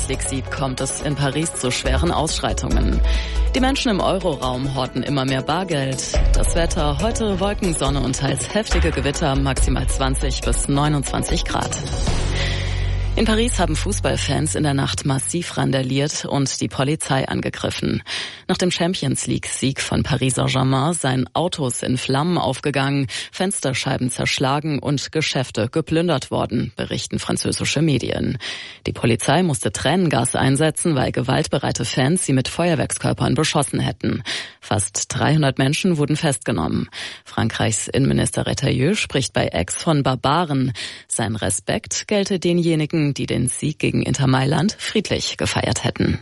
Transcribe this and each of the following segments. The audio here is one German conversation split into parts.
League-Sieg kommt es in Paris zu schweren Ausschreitungen. Die Menschen im Euroraum horten immer mehr Bargeld. Das Wetter heute Wolken, Sonne und teils heftige Gewitter, maximal 20 bis 29 Grad. In Paris haben Fußballfans in der Nacht massiv randaliert und die Polizei angegriffen. Nach dem Champions-League-Sieg von Paris Saint-Germain seien Autos in Flammen aufgegangen, Fensterscheiben zerschlagen und Geschäfte geplündert worden, berichten französische Medien. Die Polizei musste Tränengas einsetzen, weil gewaltbereite Fans sie mit Feuerwerkskörpern beschossen hätten. Fast 300 Menschen wurden festgenommen. Frankreichs Innenminister Retailleau spricht bei Aix von Barbaren. Sein Respekt gelte denjenigen, die den Sieg gegen Inter Mailand friedlich gefeiert hätten.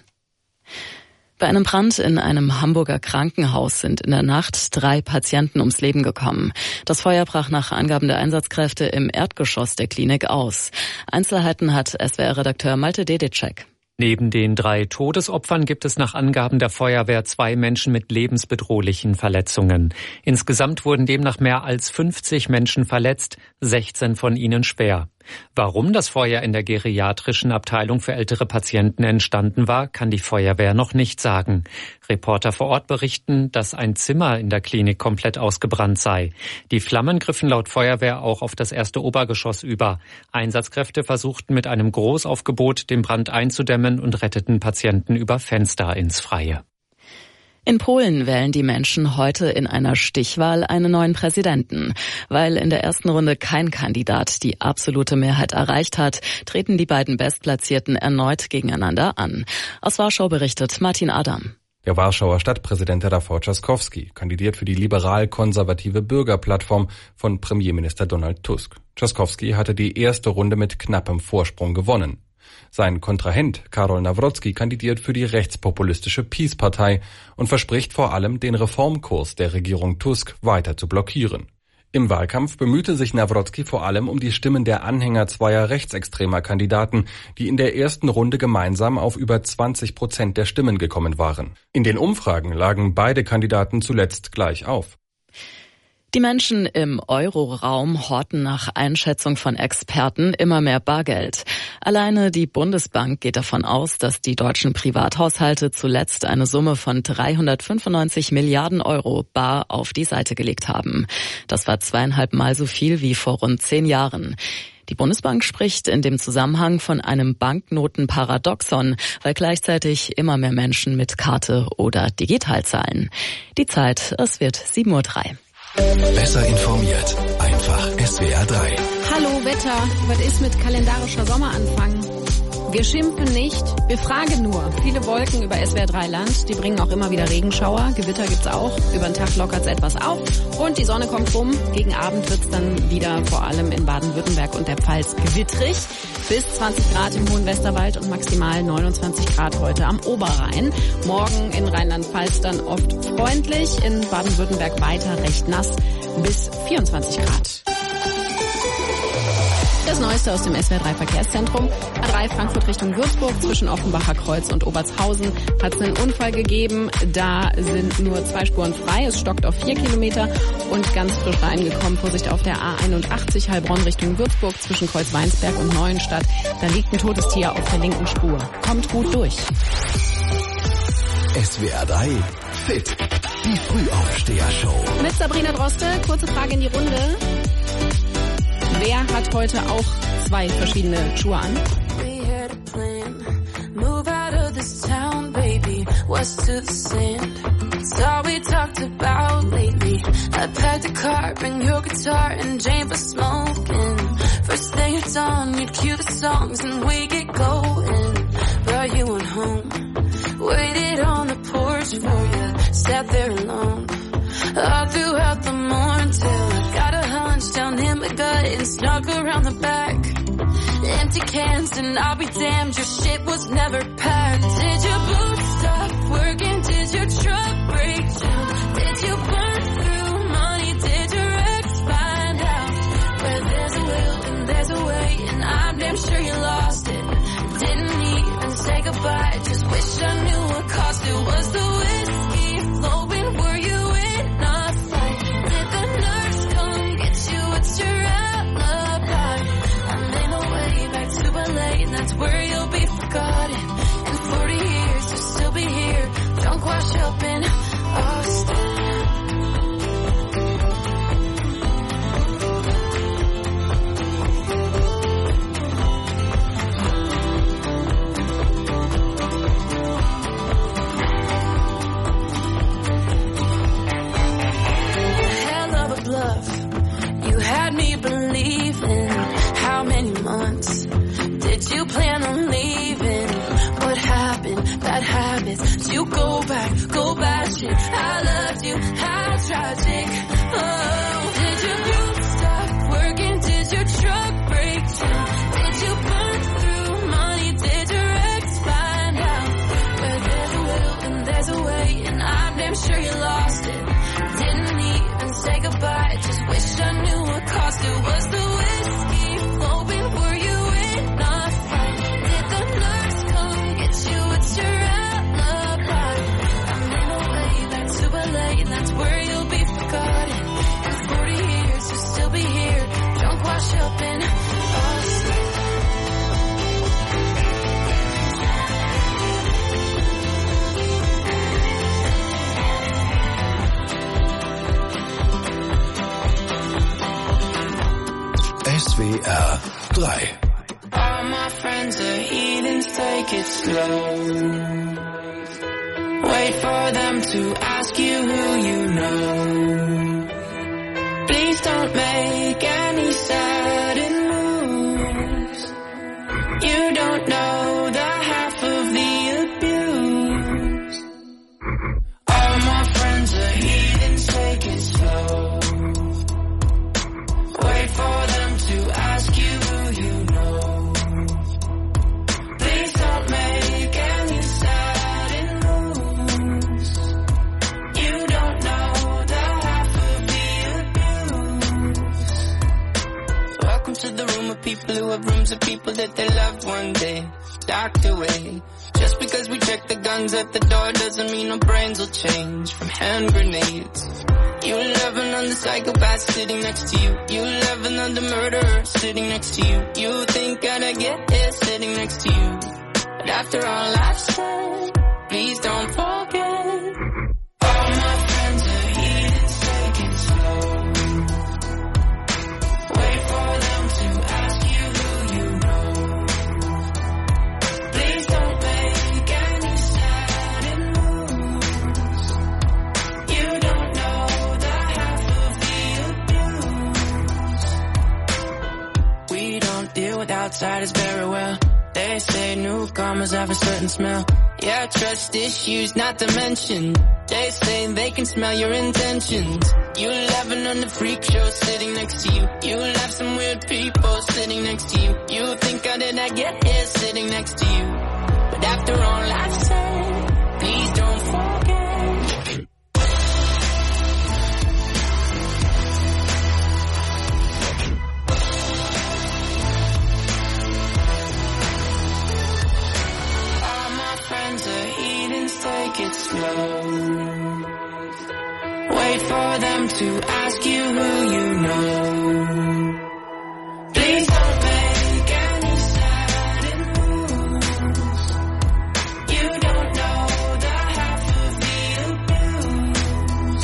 Bei einem Brand in einem Hamburger Krankenhaus sind in der Nacht 3 Patienten ums Leben gekommen. Das Feuer brach nach Angaben der Einsatzkräfte im Erdgeschoss der Klinik aus. Einzelheiten hat SWR-Redakteur Malte Dedicek. Neben den 3 Todesopfern gibt es nach Angaben der Feuerwehr 2 Menschen mit lebensbedrohlichen Verletzungen. Insgesamt wurden demnach mehr als 50 Menschen verletzt, 16 von ihnen schwer. Warum das Feuer in der geriatrischen Abteilung für ältere Patienten entstanden war, kann die Feuerwehr noch nicht sagen. Reporter vor Ort berichten, dass ein Zimmer in der Klinik komplett ausgebrannt sei. Die Flammen griffen laut Feuerwehr auch auf das erste Obergeschoss über. Einsatzkräfte versuchten mit einem Großaufgebot den Brand einzudämmen und retteten Patienten über Fenster ins Freie. In Polen wählen die Menschen heute in einer Stichwahl einen neuen Präsidenten. Weil in der ersten Runde kein Kandidat die absolute Mehrheit erreicht hat, treten die beiden Bestplatzierten erneut gegeneinander an. Aus Warschau berichtet Martin Adam. Der Warschauer Stadtpräsident Rafał Trzaskowski kandidiert für die liberal-konservative Bürgerplattform von Premierminister Donald Tusk. Trzaskowski hatte die erste Runde mit knappem Vorsprung gewonnen. Sein Kontrahent Karol Nawrocki kandidiert für die rechtspopulistische PiS-Partei und verspricht vor allem, den Reformkurs der Regierung Tusk weiter zu blockieren. Im Wahlkampf bemühte sich Nawrocki vor allem um die Stimmen der Anhänger zweier rechtsextremer Kandidaten, die in der ersten Runde gemeinsam auf über 20% der Stimmen gekommen waren. In den Umfragen lagen beide Kandidaten zuletzt gleich auf. Die Menschen im Euroraum horten nach Einschätzung von Experten immer mehr Bargeld. Alleine die Bundesbank geht davon aus, dass die deutschen Privathaushalte zuletzt eine Summe von 395 Milliarden Euro bar auf die Seite gelegt haben. Das war 2,5 Mal so viel wie vor rund 10 Jahren. Die Bundesbank spricht in dem Zusammenhang von einem Banknotenparadoxon, weil gleichzeitig immer mehr Menschen mit Karte oder digital zahlen. Die Zeit, es wird 7:03 Uhr. Besser informiert, einfach SWR 3. Hallo Wetter, was ist mit kalendarischer Sommeranfang? Wir schimpfen nicht, wir fragen nur. Viele Wolken über SWR 3 Land, die bringen auch immer wieder Regenschauer. Gewitter gibt's auch, über den Tag lockert's etwas auf und die Sonne kommt rum. Gegen Abend wird's dann wieder vor allem in Baden-Württemberg und der Pfalz gewittrig. Bis 20 Grad im hohen Westerwald und maximal 29 Grad heute am Oberrhein. Morgen in Rheinland-Pfalz dann oft freundlich, in Baden-Württemberg weiter recht nass bis 24 Grad. Das Neueste aus dem SWR 3 Verkehrszentrum. A3 Frankfurt Richtung Würzburg zwischen Offenbacher Kreuz und Obertshausen hat es einen Unfall gegeben. Da sind nur 2 Spuren frei. Es stockt auf 4 Kilometer und ganz frisch reingekommen. Vorsicht auf der A81 Heilbronn Richtung Würzburg zwischen Kreuz Weinsberg und Neuenstadt. Da liegt ein totes Tier auf der linken Spur. Kommt gut durch. SWR 3 Fit. Die Frühaufsteher-Show. Mit Sabrina Droste. Kurze Frage in die Runde. Wer hat heute auch 2 verschiedene Schuhe an? West to the sand. It's all we talked about lately. I packed a car, bring your guitar and Jane for smoking. First thing it's on, you'd cue the songs and we get going. Brought you on home, waited on the porch for you, sat there alone. All throughout the morning till I got a hunch down in my gut and snuck around the back. Empty cans and I'll be damned, your shit was never packed. Did your boots stop working? Did your truck break down? Did you burn through money? Did your ex find out? Where there's a will and there's a way, and I'm damn sure you lost it. Didn't even say goodbye, just wish I knew what cost it. Was the whiskey flowing? Were you in a fight? Did the nurse come get you? What's your alibi? I made my way back to LA, and that's where you'll be forgotten. you go back, go batshit. I loved you, how tragic. Oh, did your youth stop working? Did your truck break down? Did you burn through money? Did your ex find out? Where there's a will and there's a way, and I'm damn sure you lost it. Didn't even say goodbye, just wish I knew what cost it. Was the whiskey flowing? Were you in a fight? Did the nurse come get you? It's your alibi. I'm in a way that's too late, and that's where you'll be forgotten. In 40 years you'll still be here, drunk, wash up and asleep. SWR 3. All my friends are heathens, take it slow. Wait for them to ask you who you know. Please don't make any sudden moves. You don't know the half of the abuse. All my friends are heathens, take it slow. Wait for them to ask you who you know. Please don't make any sudden moves. You don't know the half of the abuse. Welcome to the room of people who have rooms of people that they loved one day docked away. Just because we check the guns at the door doesn't mean our brains will change from hand grenades. You laughing on the psychopath sitting next to you. You laughing on the murderer sitting next to you. You think I'd get here sitting next to you. But after all I've said, please don't forget. All my friends are heathens, take it slow. Wait for them to ask you who you know. Please don't make any sudden moves. You don't know the half of the abuse. We don't deal with outsiders very well. They say newcomers have a certain smell. Yeah, trust issues not to mention. They say they can smell your intentions. You laughing on the freak show sitting next to you. You laugh some weird people sitting next to you. You think how did I get here sitting next to you. But after all I've said, please don't forget. All my friends are heathens, take it slow. Wait for them to ask you who you know. Please don't make any sudden moves. You don't know the half of the abuse.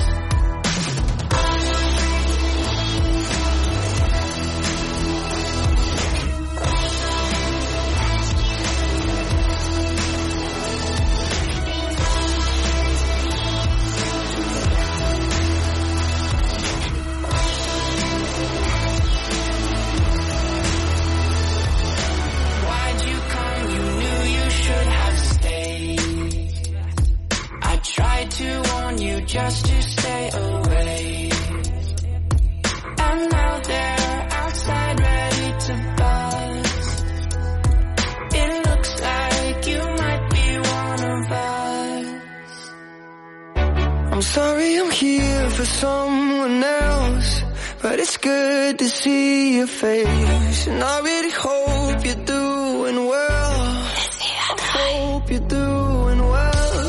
Why'd you come? You knew you should have stayed. I tried to warn you just to stay away. And now they're outside ready to bust. It looks like you might be one of us. I'm sorry I'm here for someone else, but it's good to see your face. And I really hope you're doing well. I hope you're doing well.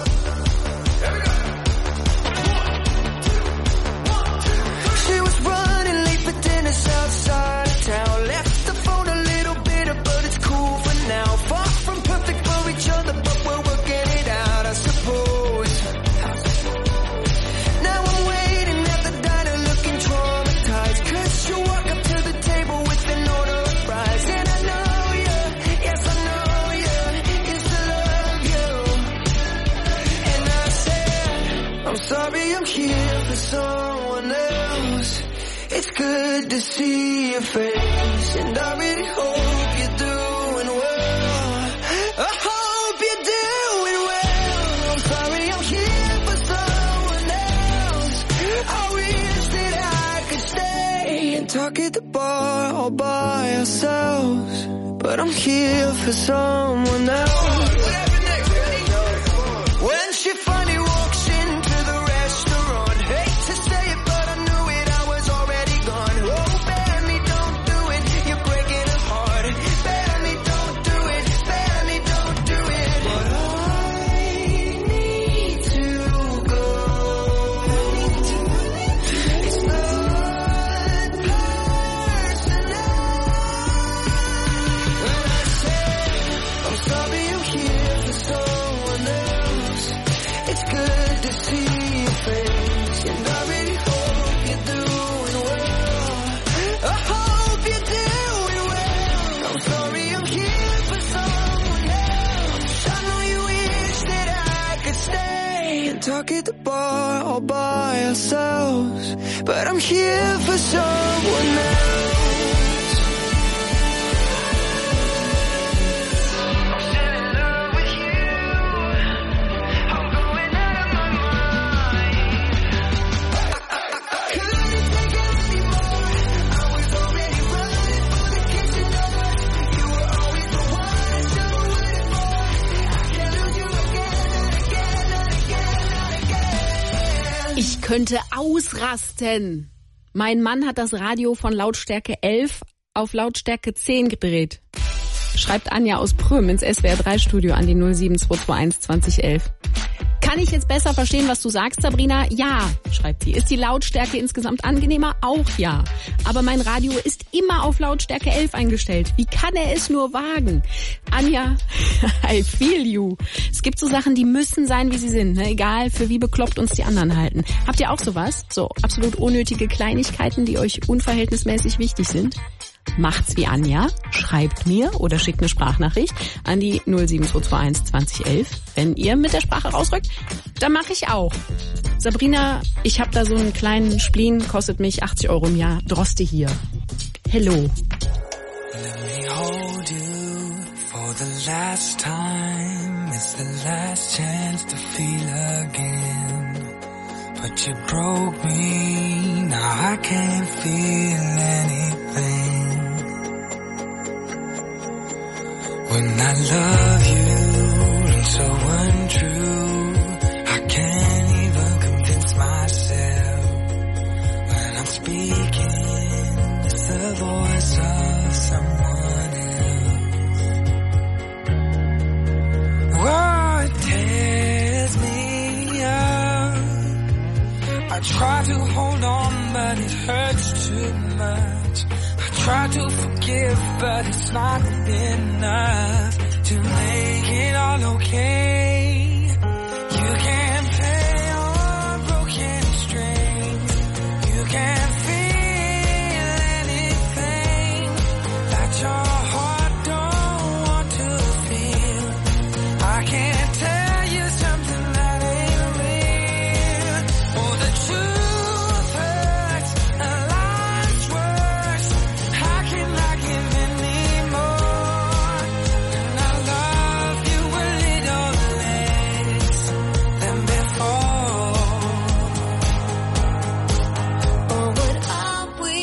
She was running late for dinner's outside of town. Left the phone a little bitter, but it's cool for now. Far from perfect for each other, but we're working it out, I suppose. Now I'm waiting at the diner looking traumatized, 'cause you walk up to the table with an order of fries. And I know you, yes I know you, used to love you. And I said, I'm sorry I'm here for someone else. It's good to see your face, and I really hope you're doing well. I hope you're doing well. I'm talk at the bar all by ourselves, but I'm here for someone else. When she finally walks into the restaurant, hate to say it, but I knew it, I was already gone. Oh, Benny, don't do it, you're breaking her heart. Benny, don't do it, Benny, don't do it. But I need to go. It's not personal. When I said, I'm sorry I'm here for someone else, it's good to see your face, and I really hope you're doing well. I hope you're doing well. I'm sorry I'm here for someone else. I know you wish that I could stay and talk at the bar all by ourselves, but I'm here for someone else. I'm still in love with you. I'm going out of my mind. I couldn't take it anymore. I was already running for the kitchen doors. You were always the one I still waiting for. I can't lose you again and again and again and again. Ich könnte ausrasten. Mein Mann hat das Radio von Lautstärke 11 auf Lautstärke 10 gedreht. Schreibt Anja aus Prüm ins SWR3-Studio an die 07221 2011. Kann ich jetzt besser verstehen, was du sagst, Sabrina? Ja, schreibt sie. Ist die Lautstärke insgesamt angenehmer? Auch ja. Aber mein Radio ist immer auf Lautstärke 11 eingestellt. Wie kann er es nur wagen? Anja, I feel you. Es gibt so Sachen, die müssen sein, wie sie sind. Ne? Egal, für wie bekloppt uns die anderen halten. Habt ihr auch sowas? So absolut unnötige Kleinigkeiten, die euch unverhältnismäßig wichtig sind? Macht's wie Anja, schreibt mir oder schickt eine Sprachnachricht an die 07221 2011. Wenn ihr mit der Sprache rausrückt, dann mache ich auch. Sabrina, ich habe da so einen kleinen Spleen, kostet mich 80 € im Jahr. Droste hier. Hello. Let me hold you for the last time. It's the last chance to feel again. But you broke me, now I can't feel anything. When I love you and so untrue, I can't even convince myself. When I'm speaking, it's the voice of someone else. Oh, it tears me up. I try to hold on, but it hurts too much. I try to forgive, but it's not enough to make it all okay. You can't play on broken strings. You can't feel anything that your heart don't want to feel. I can't tell you something that ain't real. Oh, the truth hurts and lies worse. How can I give anymore? And I love you a little less than before. Oh, what are we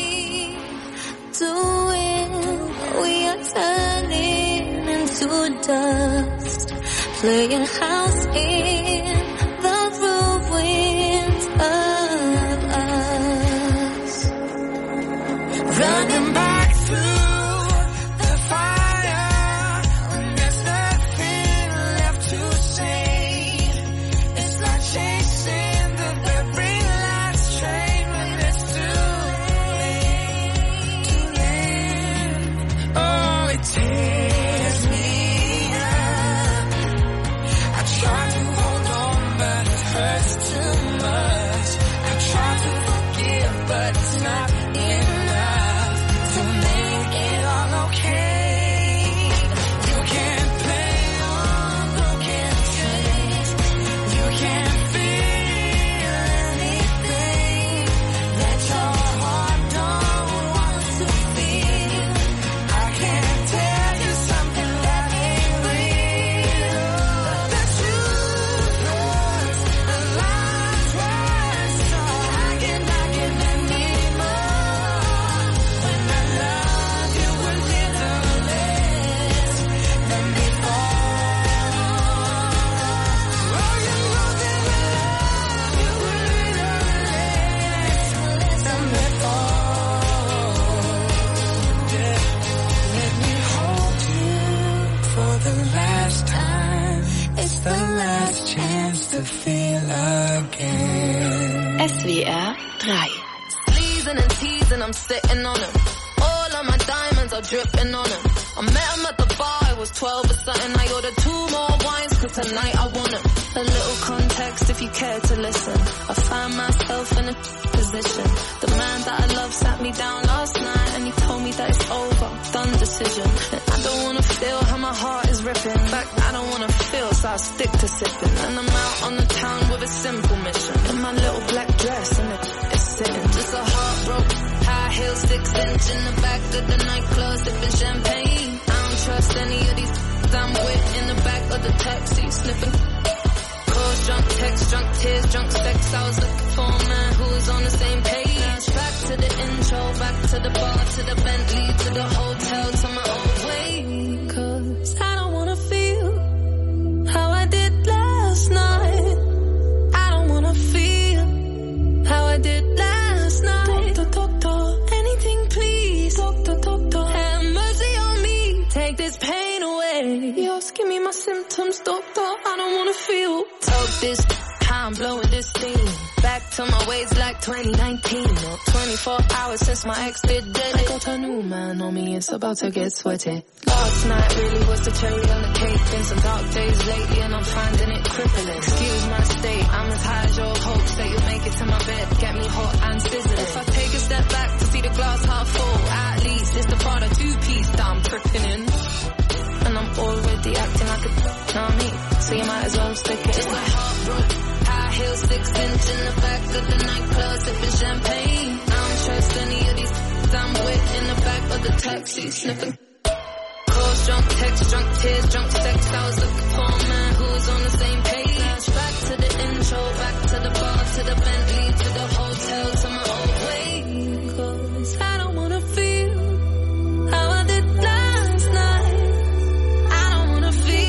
doing? We are turning into dust, playing house in the ruins of us. Running back through the fire when there's nothing left to say. It's like chasing the very last train when it's too late. Oh, it tears me up. I try to hold on, but it hurts too the last chance to feel again. SWR 3. Sleezing and teasing, I'm sitting on them. All of my diamonds are dripping on them. I met him at the bar, I was 12 or something. I ordered 2 more wines, cause tonight I want them. A little context if you care to listen. I found myself in a position. The man that I love sat me down last night and he told me that it's over, done decision. And I don't wanna feel how my heart is ripping. In fact, I don't wanna feel, so I'll stick to sipping. And I'm out on the town with a simple mission. In my little black dress and it's sitting. Just a heartbroken, high heel, 6-inch in the back of the nightclub, sipping champagne. I don't trust any of these I'm with in the back of the taxi, sniffing. Calls, drunk texts, drunk tears, drunk sex. I was looking for a man who was on the same page. Back to the intro, back to the bar, to the Bentley, to the hotel, to my old way. Cause I don't wanna feel how I did last night. I don't wanna feel how I did last night. Doctor, anything please. Doctor, have mercy on me. Take this pain away. You're asking me my symptoms, doctor. I don't wanna feel. Talk this, how I'm blowing this thing. Back to my ways like 2019. Or 24 hours since my ex did dead. I got a new man on me, it's about to get sweaty. Last night really was the cherry on the cake. Been some dark days lately and I'm finding it crippling. Excuse my state, I'm as high as your hopes that you'll make it to my bed. Get me hot and sizzling. If I take a step back to see the glass half full, at least it's the part of 2-piece that I'm tripping in. And I'm already acting like a know me, so you might as well stick it. Just a heartbroken, high heel, 6-inch in the back of the nightclub, sipping champagne. I don't trust any of these I'm with in the back of the taxi, sniffing. Calls, drunk texts, drunk tears, drunk sex. I was looking for a man who was on the same page. Back to the intro, back to the bar, to the Bentley, to the hotel, to my old way. Cause I don't wanna feel how I did last night. I don't wanna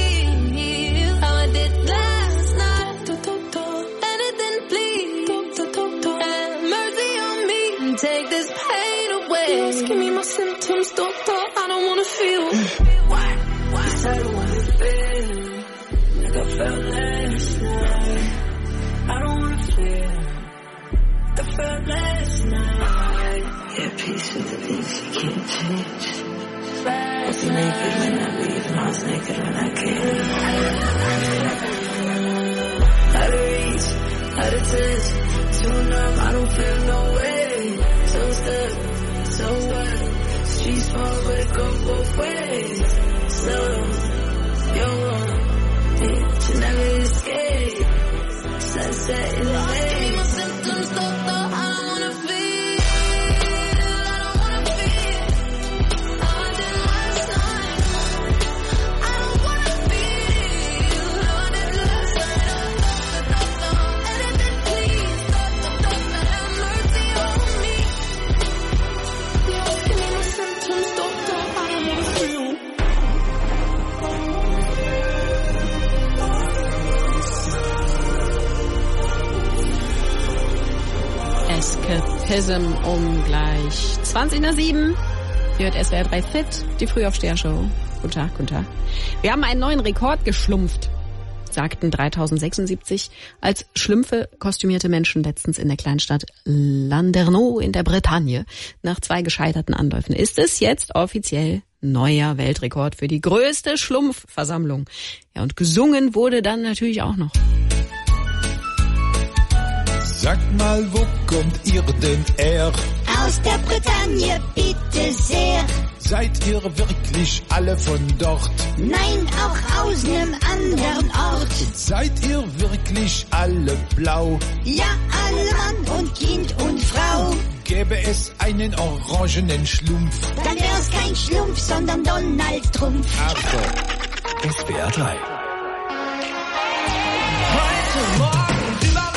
feel how I did last night. Doctor, anything please. Doctor, have mercy on me and take this pain away. You're asking me my symptoms, doctor. I don't wanna feel. Why? I don't wanna feel like I felt last night. I don't wanna feel like I felt last night. Yeah, peace with the things you can't change. I was naked when I leave, and I was naked when I came. Out of reach, out of touch, too numb, I don't feel no way. So stuck, so what? Streets small, but it go both ways. So, you're wrong, you never escape. Sunset in the day. My symptoms, doctor, I don't wanna feel. I don't wanna feel how I did last night. I don't wanna feel how I did last night. Doctor, anything please. Doctor, have mercy on me. You're asking me my symptoms, doctor, I don't wanna feel. Escapism gleich 20:07. Hier hört SWR 3 Fit, die Frühaufsteher-Show. Guten Tag, guten Tag. Wir haben einen neuen Rekord geschlumpft, sagten 3076 als Schlümpfe kostümierte Menschen letztens in der Kleinstadt Landerneau in der Bretagne. Nach 2 gescheiterten Anläufen ist es jetzt offiziell neuer Weltrekord für die größte Schlumpfversammlung. Ja, und gesungen wurde dann natürlich auch noch. Sagt mal, wo kommt ihr denn her? Aus der Bretagne, bitte sehr. Seid ihr wirklich alle von dort? Nein, auch aus nem anderen Ort. Seid ihr wirklich alle blau? Ja, alle Mann und Kind und Frau. Gäbe es einen orangenen Schlumpf, Dann wär's kein Schlumpf, sondern Donald Trump. aber SWR 3. heute Morgen übermorgen.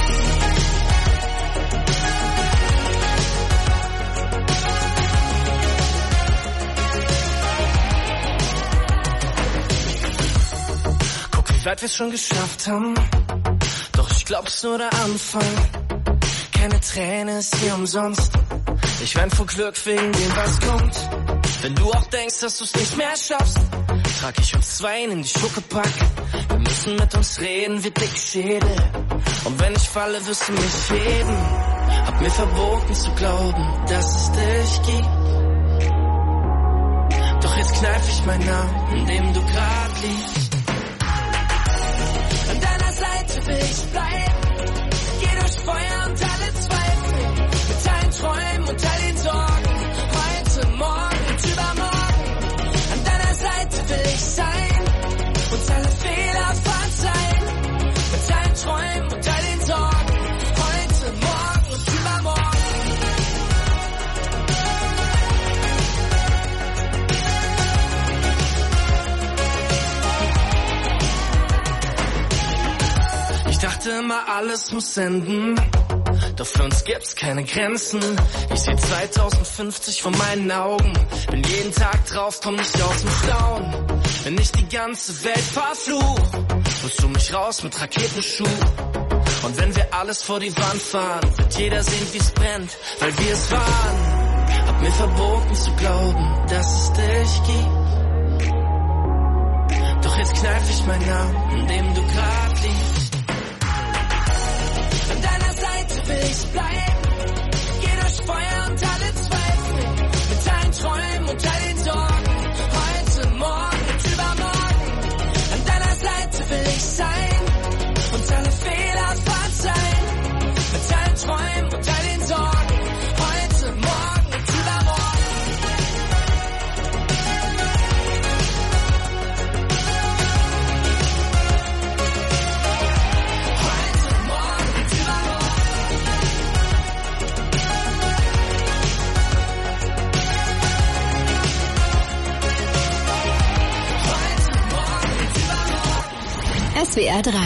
Wie weit wir's schon geschafft haben. Doch ich glaub's nur der Anfang. Keine Träne ist hier umsonst. Ich wein vor Glück wegen dem, was kommt. Wenn du auch denkst, dass du's nicht mehr schaffst, trag ich uns 2 in die Schuckepack. Wir müssen müssen mit uns reden wie Dickschädel. Und wenn ich falle, wirst du mich heben. Hab mir verboten zu glauben, dass es dich gibt. Doch jetzt kneif ich meinen Namen, in dem du grad liegst. An deiner Seite will ich bleiben. Geh durch Feuer und alle Zweifel. Mit deinen Träumen und all den Sorgen. Heute, morgen und übermorgen. An deiner Seite will ich sein. Uns alle Fehler verzeihen. Mit deinen Träumen und all den Sorgen. Heute, morgen und übermorgen. Ich dachte immer, alles muss enden. Doch für uns gibt's keine Grenzen. Ich seh 2050 vor meinen Augen. Bin jeden Tag drauf, komm nicht aus dem Staunen. Wenn ich die ganze Welt verfluch, holst du mich raus mit Raketenschuh. Und wenn wir alles vor die Wand fahren, wird jeder sehen, wie's brennt, weil wir es waren. Hab mir verboten zu glauben, dass es dich gibt. Doch jetzt kneif ich meinen Namen, in dem du grad liegst. An deiner Seite will ich bleiben. Geh durch Feuer und alle Zweifel. Mit deinen Träumen und all den Sorgen. Heute, morgen und übermorgen. An deiner Seite will ich sein. Uns alle Fehler verzeihen. Mit deinen Träumen und all den Sorgen. Heute, morgen und übermorgen. Heute, morgen und übermorgen. Heute, morgen und übermorgen. SWR 3.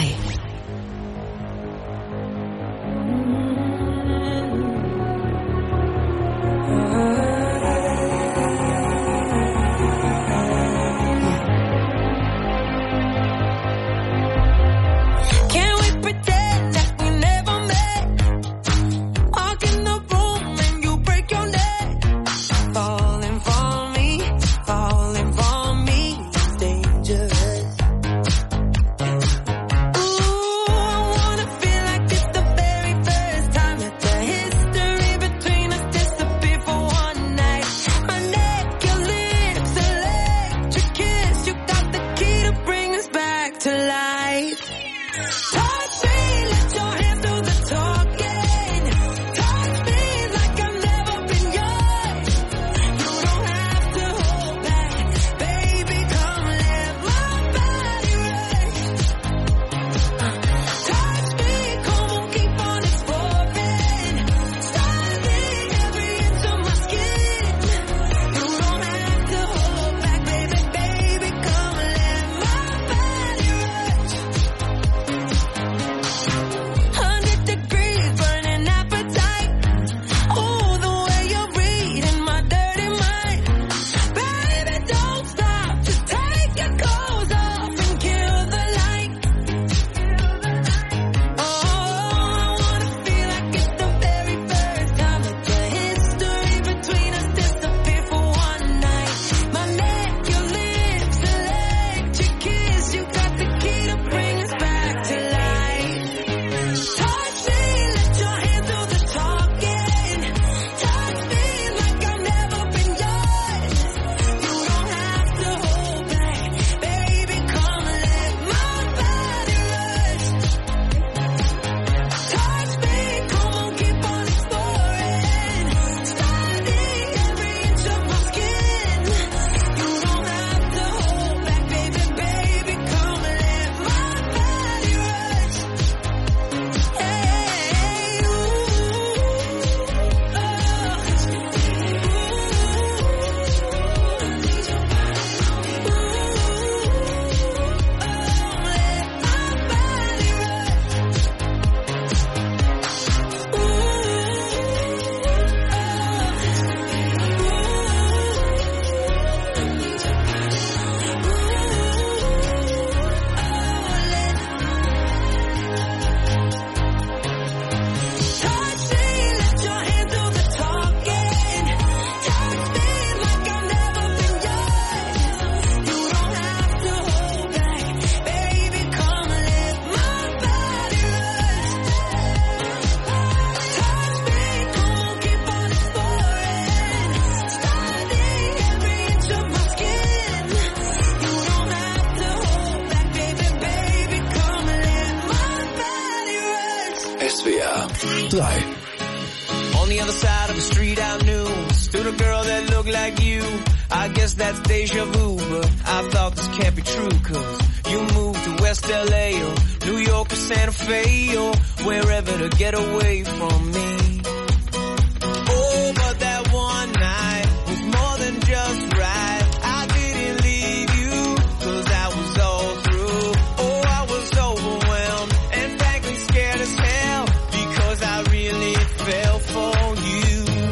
Can we pretend that we never met? Walk in the room and you break your neck. Falling for me is dangerous. Ooh, I wanna feel like it's the very first time that the history between us disappeared for one night. My neck, your lips, electric kiss. You got the key to bring us back to life. Touch me, let your hands do the talking. Touch me like I've never been yours. You don't have to hold back, baby, come let my body rush. Touch me, come on, keep on exploring. Studying every inch of my skin. You don't have to hold back, baby, baby, come let my body rush. 3. On the other side of the street I knew stood a girl that looked like you. I guess that's deja vu, but I thought this can't be true, cause you moved to West LA or New York or Santa Fe or wherever to get away from me. Oh, but that one night was more than just right. I didn't leave you, cause I was all through. Oh, I was overwhelmed and frankly scared as hell, because I really fell for you.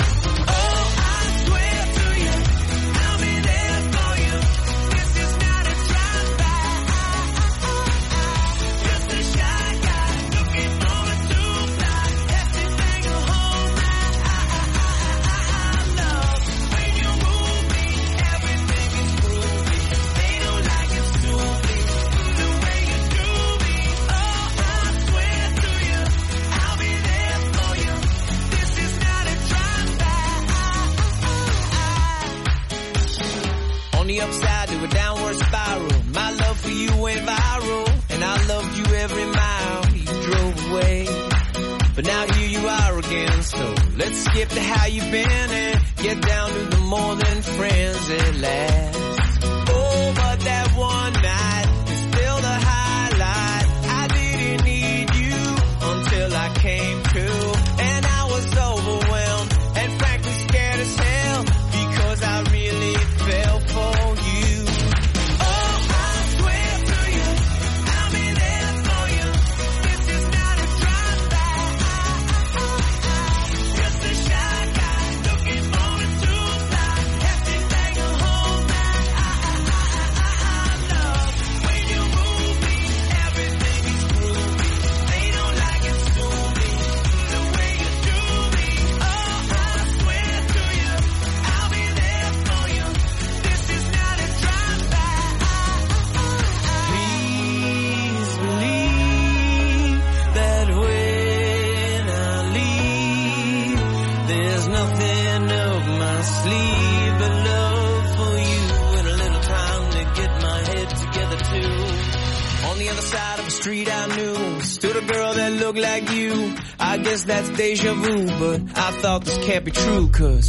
Upside to a downward spiral. My love for you went viral, and I loved you every mile you drove away. But now here you are again, so let's skip to how you've been and get down to the more than friends at last. Oh, but that one night is still the highlight. I didn't need you until I came to, and I was overwhelmed and frankly scared as hell, because I really fell for you. Like you, I guess that's deja vu, but I thought this can't be true, cause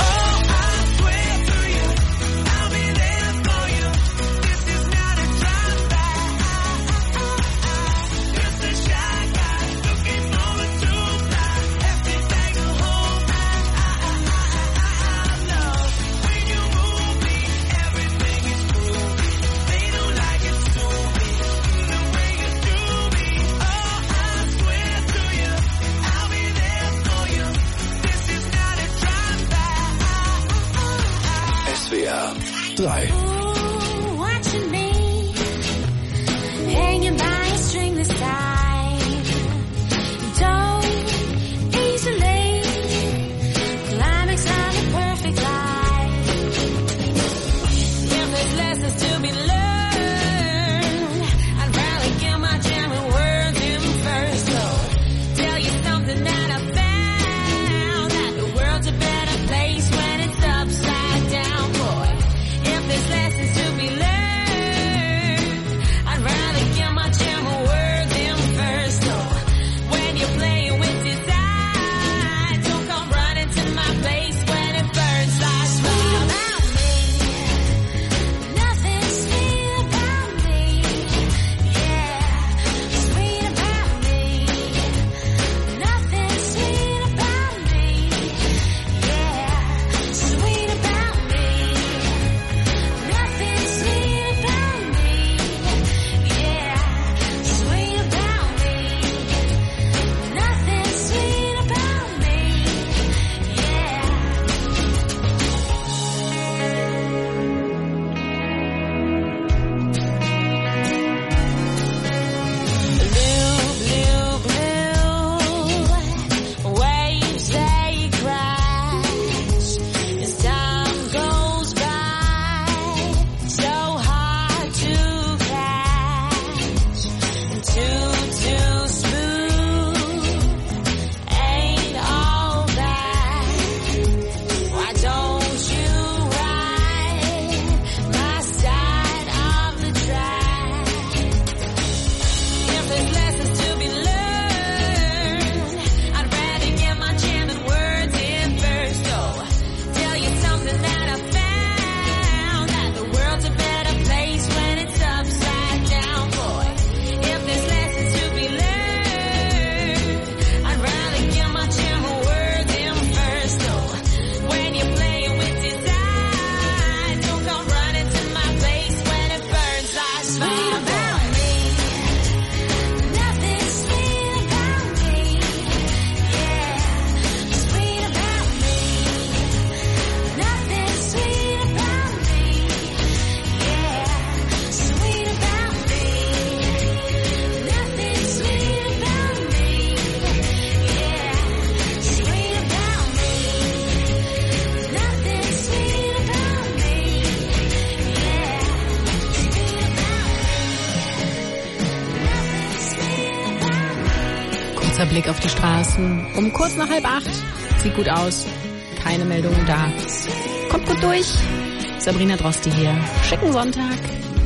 Weiterer Blick auf die Straßen. Um kurz nach 7:30. Sieht gut aus. Keine Meldungen da. Kommt gut durch. Sabrina Drosti hier. Schicken Sonntag.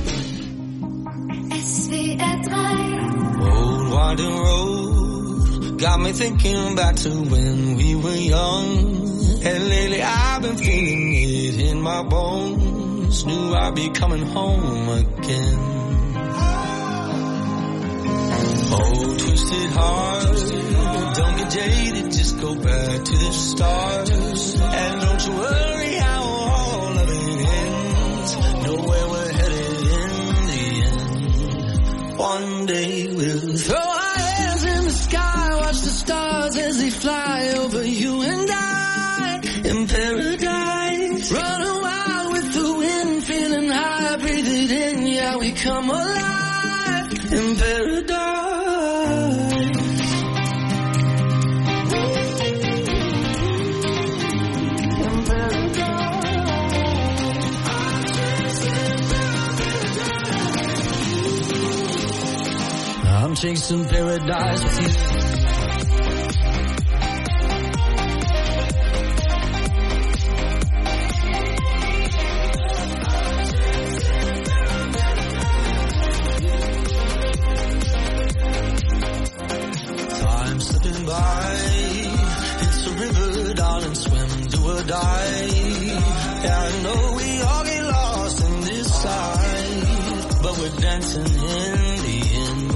SWR 3. Old winding road got me thinking back to when we were young. And lately I've been feeling it in my bones. Knew I'd be coming home again. Oh, twisted heart, don't get jaded, just go back to the start. And don't you worry how all of it ends. Know where we're headed in the end. One day we'll throw our hands in the sky, watch the stars as they fly over you and I. In paradise, running wild with the wind, feeling high, breathe it in, yeah, we come alive. In paradise. I'm chasing paradise with you. Time slipping by. It's a river, darling, swim, do or die. Yeah, I know we all get lost in this side, but we're dancing in the end.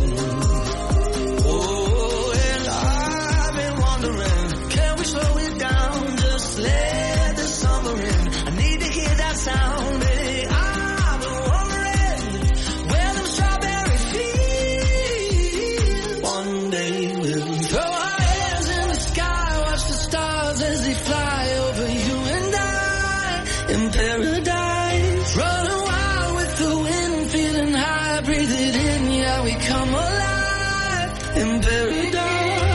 Let the summer in. I need to hear that sound, baby. I've been wondering where them strawberries feel. One day we'll throw our hands in the sky, watch the stars as they fly over you and I. In paradise, running wild with the wind, feeling high, breathe it in, yeah, we come alive. In paradise.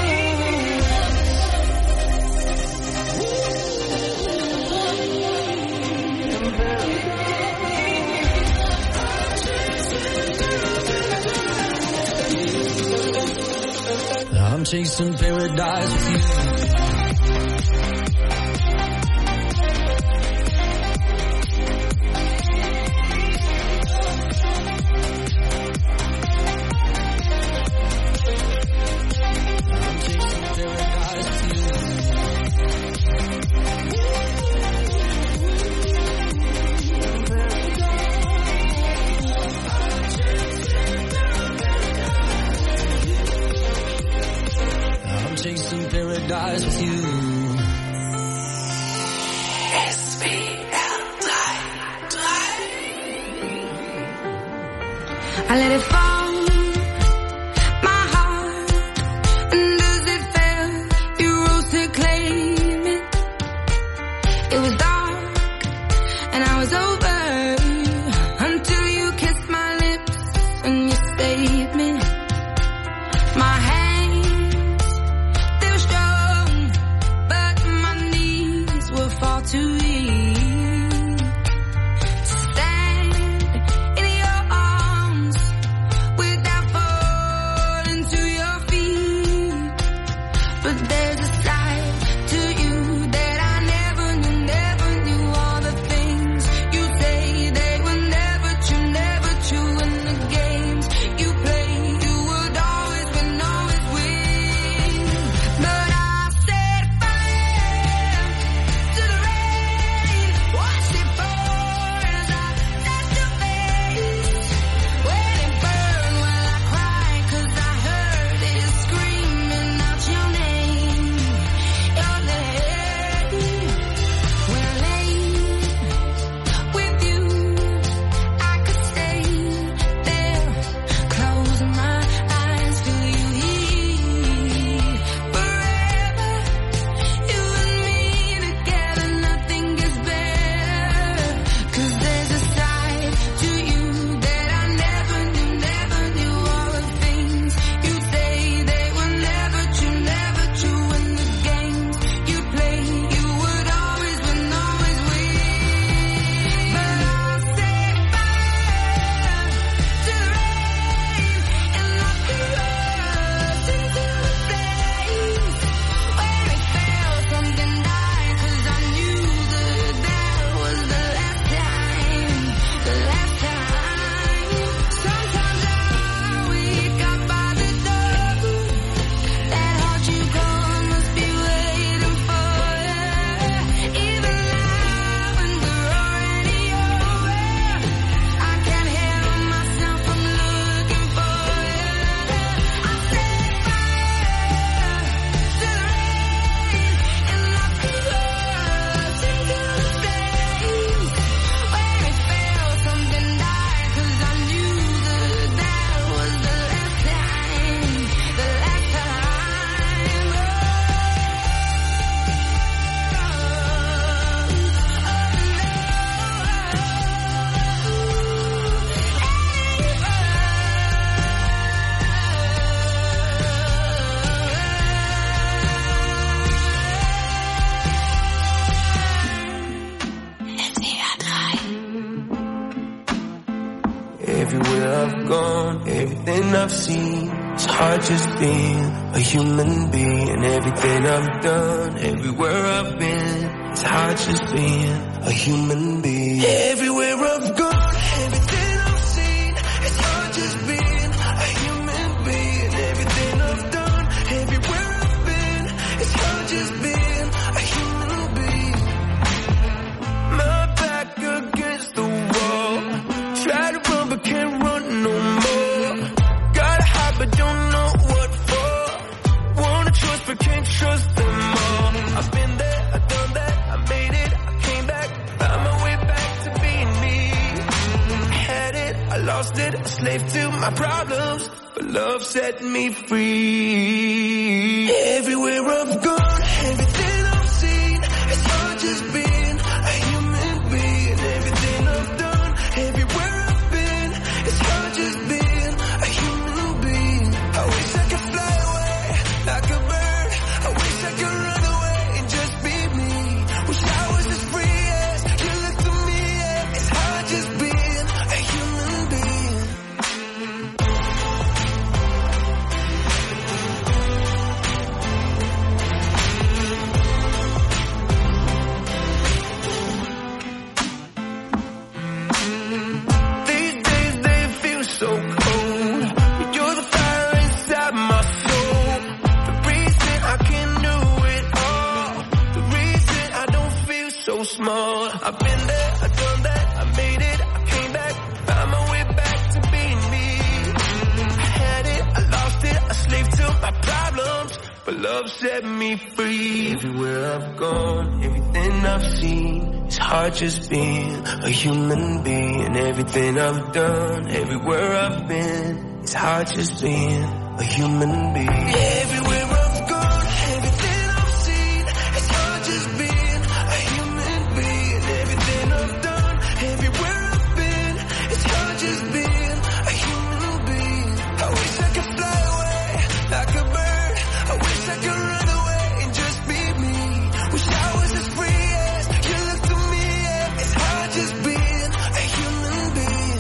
I'm chasing paradise with you. Chasing paradise with you. SWR 3. I let it fall, my heart, and as it fell, you rose to claim it. It was dark, and I was over, until you kissed my lips, and you saved me. My hands, they were strong, but everything I've seen. It's hard just being a human being. Everything I've done, everywhere I've been. It's hard just being a human being. Everywhere I've gone, everything I've seen. It's hard just being a human being. Everything I've done, everywhere I've been. It's hard just being a human being. My back against the wall. Try to run but can't run no more. Gotta hide but don't know what for. Wanna trust but can't trust them all. I've been there, I've done that, I made it, I came back, found my way back to being me. I had it, I lost it, a slave to my problems, but love set me free. Everywhere I've gone, everything I've seen, it's hard just being a human being. Everything I've done, everywhere I've been, it's hard just being a human being. I wish I could fly away like a bird. I wish I could run away and just be me. Wish I was as free as you look to me. Yeah. It's hard just being a human being. These days they feel so cold, but you're the fire inside my soul. The reason I can do it all, the reason I don't feel so small. I've been there, I've done that, I made it, I came back, found my way back to being me. I had it, I lost it, a slave to my problems, but love set me free. Everywhere I've gone, everything I've seen, it's hard just being a human being. Everything I've done, everywhere I've been, it's hard just being a human being. Everywhere I've gone, everything I've seen, it's hard just being a human being. Everything I've done, everywhere I've been, it's hard just being a human being. I wish I could fly away like a bird. I wish I could run away and just be me. Wish I was as free as you look to me. Yeah. It's hard just being a human being.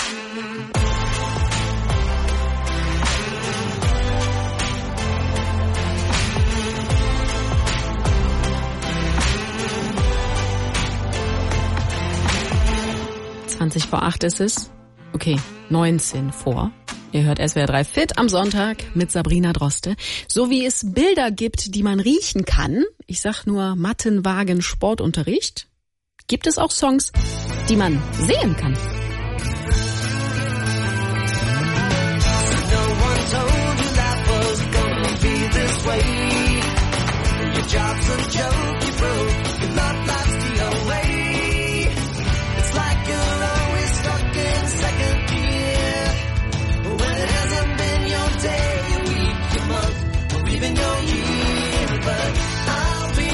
Vor 8 ist es. Okay, 19 vor. Ihr hört SWR 3 Fit am Sonntag mit Sabrina Droste. So wie es Bilder gibt, die man riechen kann, ich sag nur Mattenwagen Sportunterricht, gibt es auch Songs, die man sehen kann.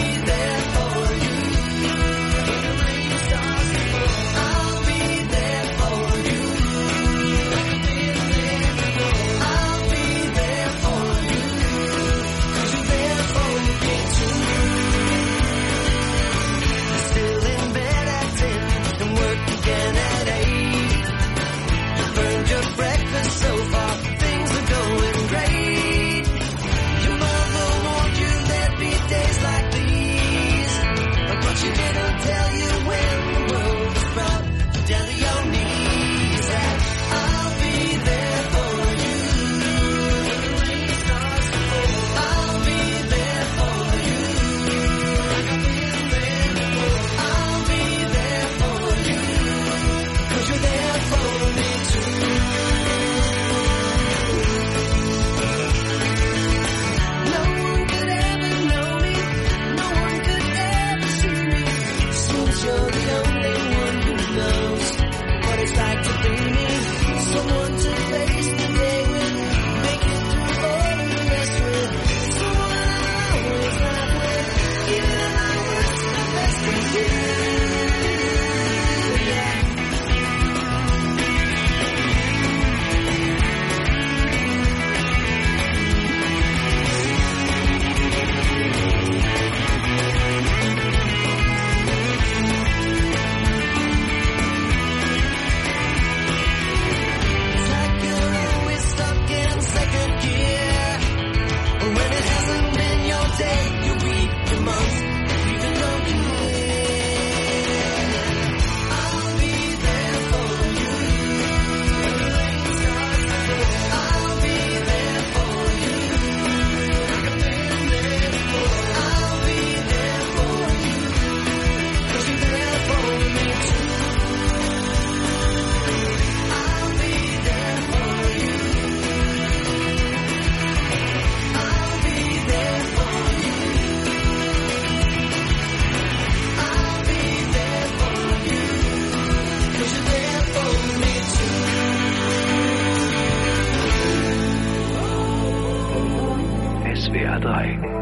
I'll be there SWR 3.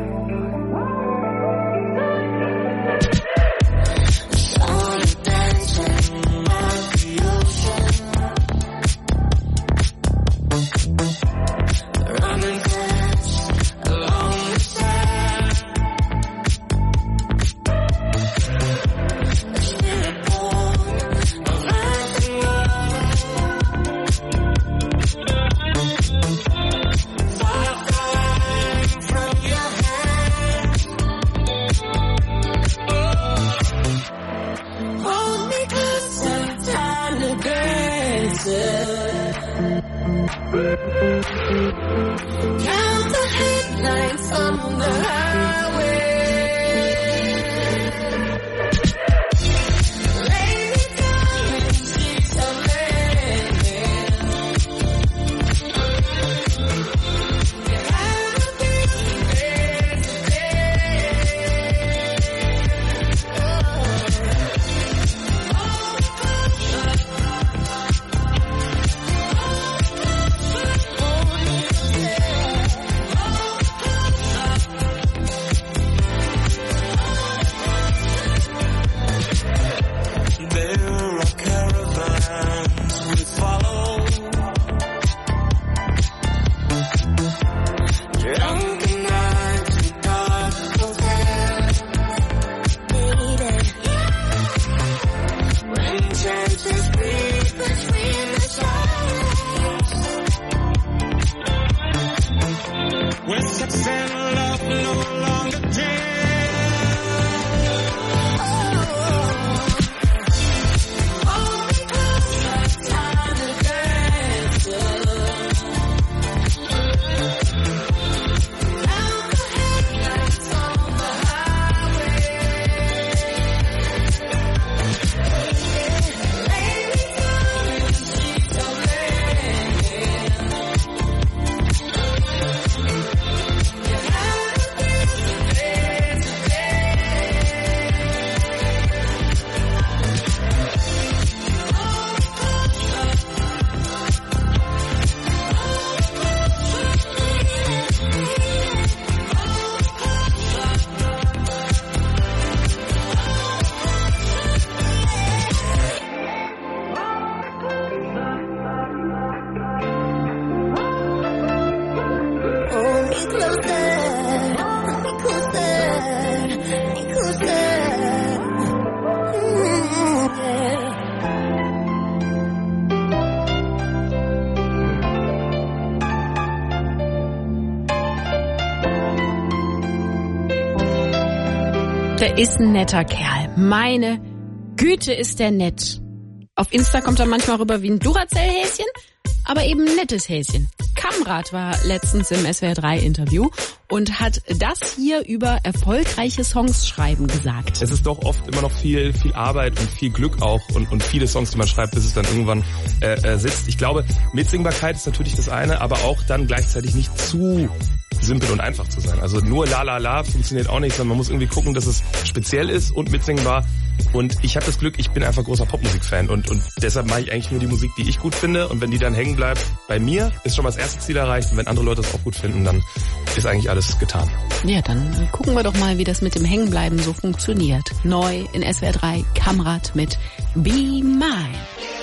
Der ist ein netter Kerl. Meine Güte, ist der nett. Auf Insta kommt er manchmal rüber wie ein Duracell-Häschen, aber eben ein nettes Häschen. Kamrat war letztens im SWR 3 Interview und hat das hier über erfolgreiche Songs schreiben gesagt. Es ist doch oft immer noch viel Arbeit und viel Glück auch und viele Songs, die man schreibt, bis es dann irgendwann sitzt. Ich glaube, Mitsingbarkeit ist natürlich das eine, aber auch dann gleichzeitig nicht zu simpel und einfach zu sein. Also nur la la la funktioniert auch nicht, sondern man muss irgendwie gucken, dass es speziell ist und mitsingbar. Und ich habe das Glück, ich bin einfach großer Popmusik-Fan und deshalb mache ich eigentlich nur die Musik, die ich gut finde. Und wenn die dann hängen bleibt bei mir, ist schon mal das erste Ziel erreicht. Und wenn andere Leute das auch gut finden, dann ist eigentlich alles getan. Ja, dann gucken wir doch mal, wie das mit dem Hängenbleiben so funktioniert. Neu in SWR 3, Kamrat mit Be Mine.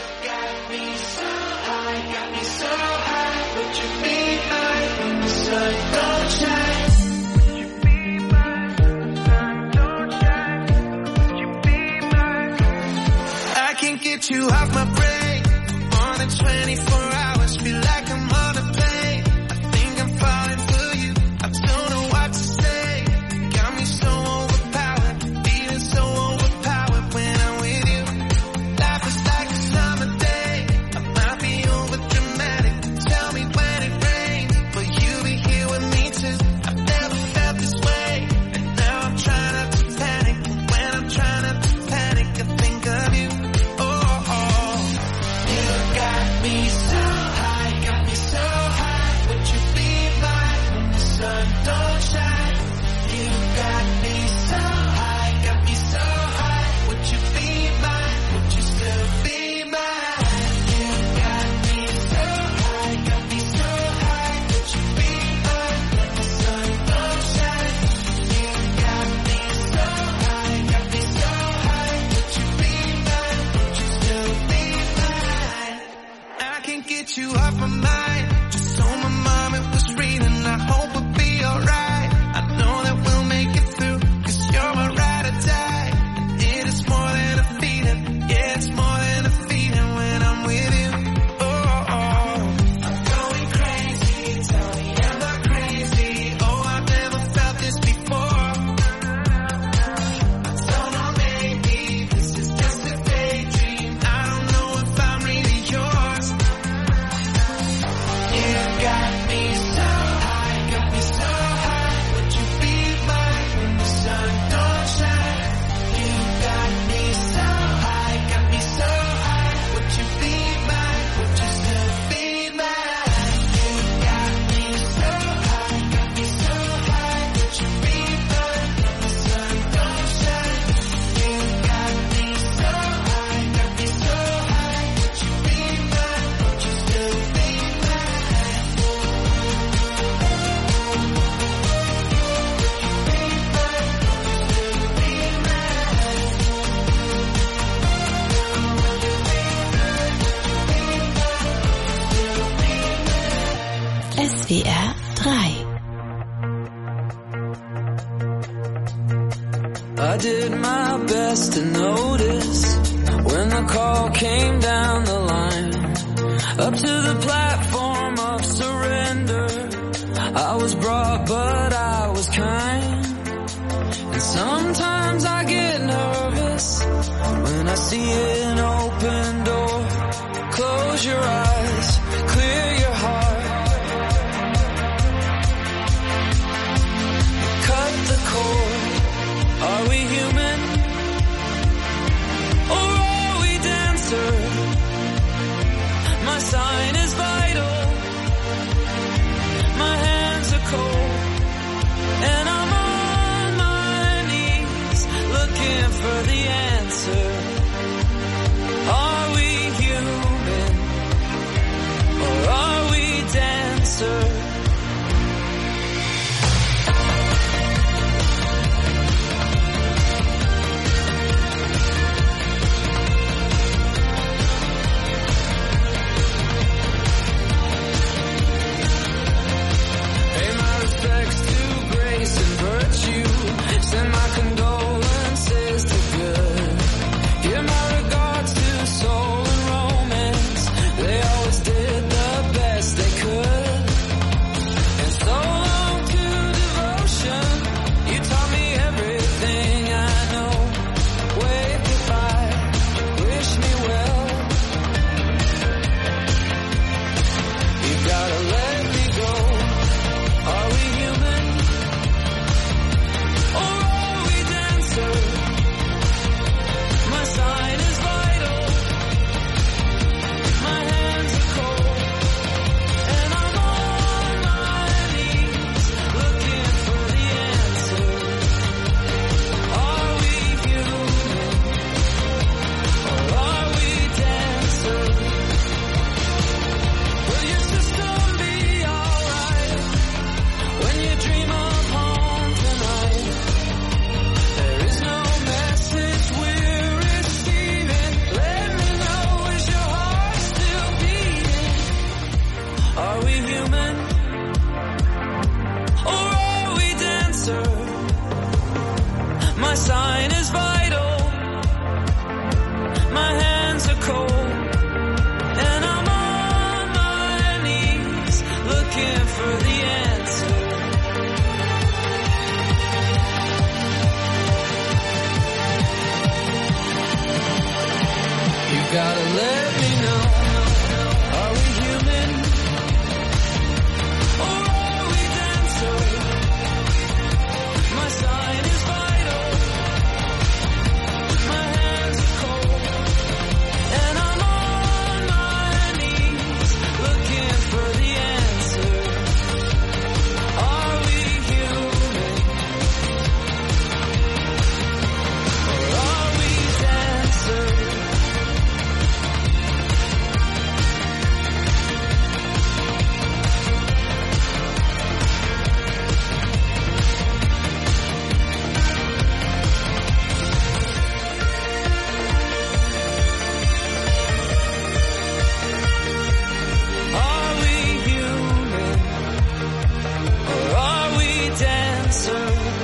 Get you off my brain more than 24 hours. Feel like I'm on a plane. I think I'm falling for you. I don't know what to say. Got me so overpowered, feeling so overpowered when I'm with you. Life is like a song. I did my best to notice when the call came down the line, up to the platform of surrender. I was brought, but I was kind. And sometimes I get nervous when I see an open door. Close your eyes, clear your heart, cut the cord. Are we human, or are we dancer? My sign is vital, my hands are cold, and I'm on my knees looking for the answer. Are we human, or are we dancer? Send my condolences to good. Give my regards to soul and romance. They always did the best they could. And so long to devotion. You taught me everything I know. Wave goodbye, wish me well. You gotta let me go. Are we human? My sign is vital, my hands are cold, and I'm on my knees looking for the answer. Are we human, or are we dancer? Will your system be alright when you dream of home tonight? There is no message we're receiving. Let me know, is your heart still beating? Are we human, or are we dancer? My sign is vital, my hands are cold, and I'm on my knees looking for the answer. You gotta let me know. Are we human, or are we dancer? My sign is vital, my hands are cold, and I'm on my knees looking for the answer. Are we human, or are we dancer? Are we human, or are we dancer?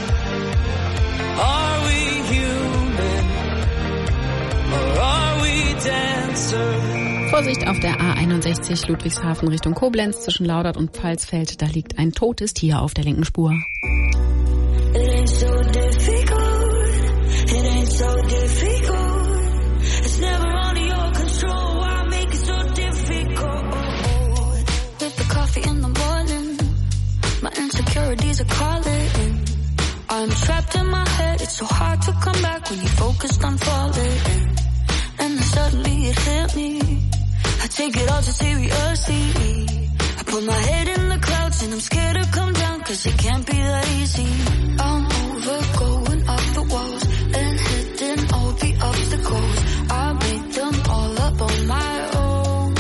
Are we human, or are we dancer? Vorsicht auf der A61 Ludwigshafen Richtung Koblenz zwischen Laudert und Pfalzfeld. Da liegt ein totes Tier auf der linken Spur. It ain't so difficult. It ain't so difficult. It's never under your control. Why make it so difficult? With the coffee in the morning, my insecurities are calling. I'm trapped in my head. It's so hard to come back when you're focused on falling. And then suddenly it hit me. I take it all too seriously. I put my head in the clouds and I'm scared to come down, cause it can't be that easy. I'm over going off the walls and hitting all the obstacles. I made them all up on my own.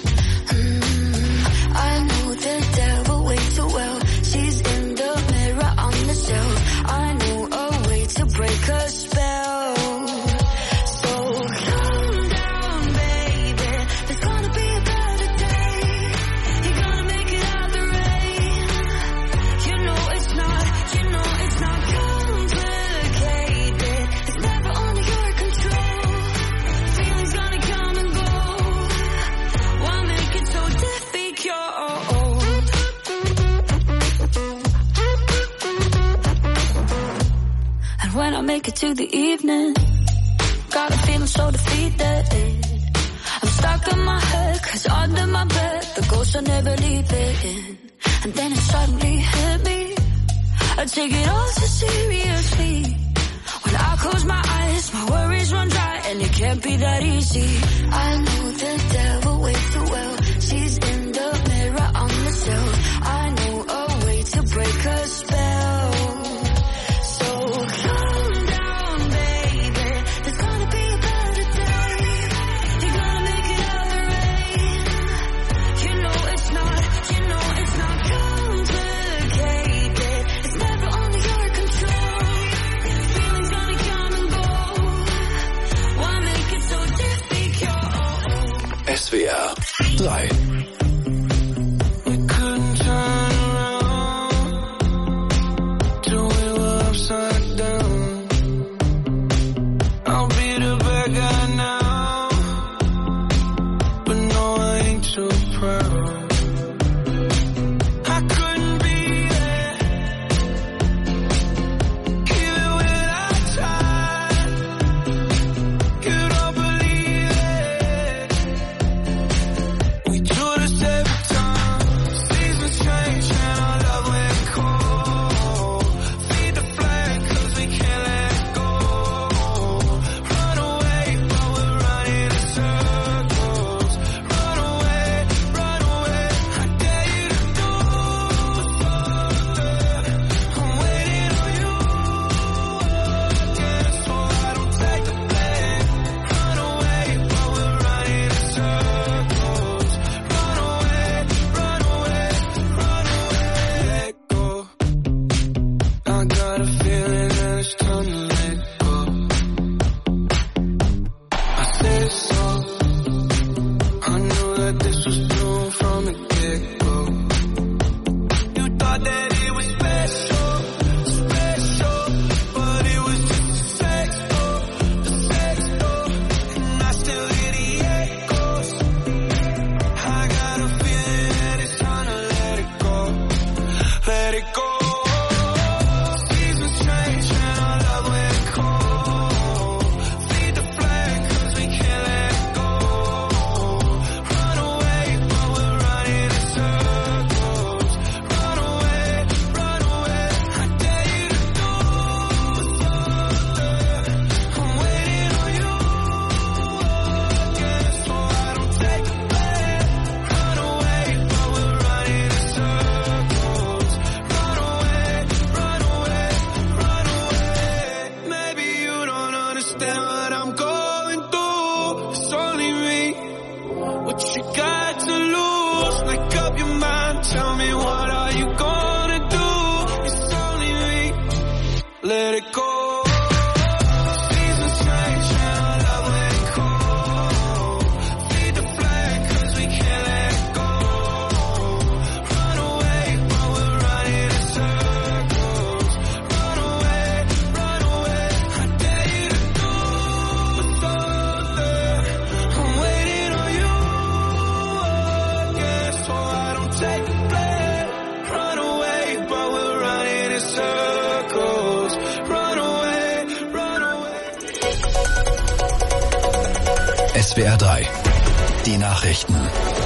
I know the devil way too well. She's in the mirror on the shelf. I know a way to break her spell. So calm down, baby. There's gonna be a better day. You're gonna make it out the rain. when I make it to the evening. Got a feeling so defeated. I'm stuck in my head, cause under my bed the ghosts are never leaving. And then it suddenly hit me, I take it all so seriously. When I close my eyes, my worries run dry, and it can't be that easy. I know the devil way too well. She's in the mirror on the sill. I know a way to break her spell. So calm down, baby. There's gonna be a better day. You're gonna make it out of the rain. You know it's not complicated. It's never under your control. Feelings gonna come and go. Why make it so difficult? SWR 3. SWR 3. Die Nachrichten.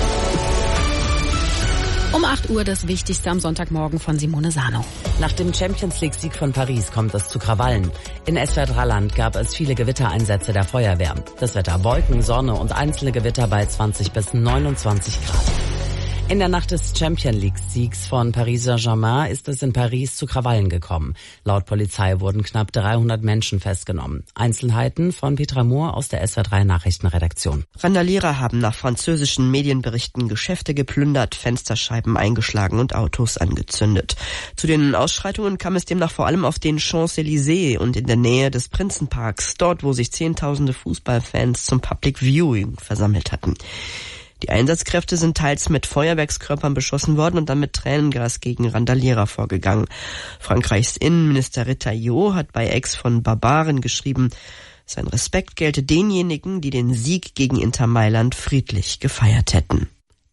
Um 8 Uhr das Wichtigste am Sonntagmorgen von Simone Sano. Nach dem Champions-League-Sieg von Paris kommt es zu Krawallen. In SWR-Land gab es viele Gewittereinsätze der Feuerwehr. Das Wetter Wolken, Sonne und einzelne Gewitter bei 20 bis 29 Grad. In der Nacht des Champions-League-Siegs von Paris Saint-Germain ist es in Paris zu Krawallen gekommen. Laut Polizei wurden knapp 300 Menschen festgenommen. Einzelheiten von Petra Mohr aus der SWR3 Nachrichtenredaktion. Randalierer haben nach französischen Medienberichten Geschäfte geplündert, Fensterscheiben eingeschlagen und Autos angezündet. Zu den Ausschreitungen kam es demnach vor allem auf den Champs-Élysées und in der Nähe des Prinzenparks, dort wo sich Zehntausende Fußballfans zum Public Viewing versammelt hatten. Die Einsatzkräfte sind teils mit Feuerwerkskörpern beschossen worden und dann mit Tränengas gegen Randalierer vorgegangen. Frankreichs Innenminister Retailleau hat bei Ex von Barbaren geschrieben, sein Respekt gelte denjenigen, die den Sieg gegen Inter Mailand friedlich gefeiert hätten.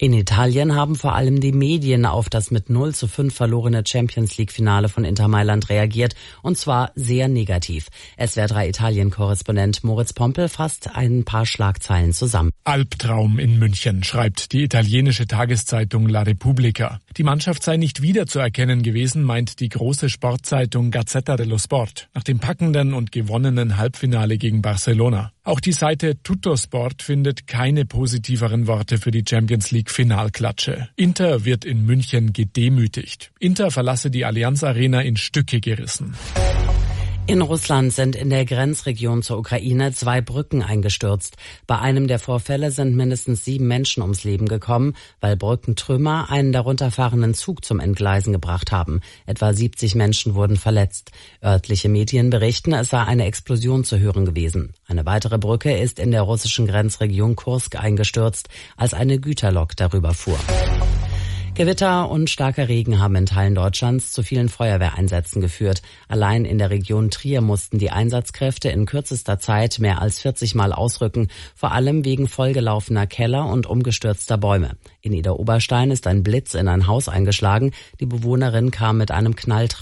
In Italien haben vor allem die Medien auf das mit 0:5 verlorene Champions-League-Finale von Inter Mailand reagiert, und zwar sehr negativ. SWR3 Italien-Korrespondent Moritz Pompel fasst ein paar Schlagzeilen zusammen. Albtraum in München, schreibt die italienische Tageszeitung La Repubblica. Die Mannschaft sei nicht wiederzuerkennen gewesen, meint die große Sportzeitung Gazzetta dello Sport, nach dem packenden und gewonnenen Halbfinale gegen Barcelona. Auch die Seite Tuttosport findet keine positiveren Worte für die Champions-League-Finalklatsche. Inter wird in München gedemütigt. Inter verlasse die Allianz Arena in Stücke gerissen. In Russland sind in der Grenzregion zur Ukraine 2 Brücken eingestürzt. Bei einem der Vorfälle sind mindestens 7 Menschen ums Leben gekommen, weil Brückentrümmer einen darunter fahrenden Zug zum Entgleisen gebracht haben. Etwa 70 Menschen wurden verletzt. Örtliche Medien berichten, es sei eine Explosion zu hören gewesen. Eine weitere Brücke ist in der russischen Grenzregion Kursk eingestürzt, als eine Güterlok darüber fuhr. Gewitter und starker Regen haben in Teilen Deutschlands zu vielen Feuerwehreinsätzen geführt. Allein in der Region Trier mussten die Einsatzkräfte in kürzester Zeit mehr als 40 Mal ausrücken, vor allem wegen vollgelaufener Keller und umgestürzter Bäume. In Idar-Oberstein ist ein Blitz in ein Haus eingeschlagen. Die Bewohnerin kam mit einem Knall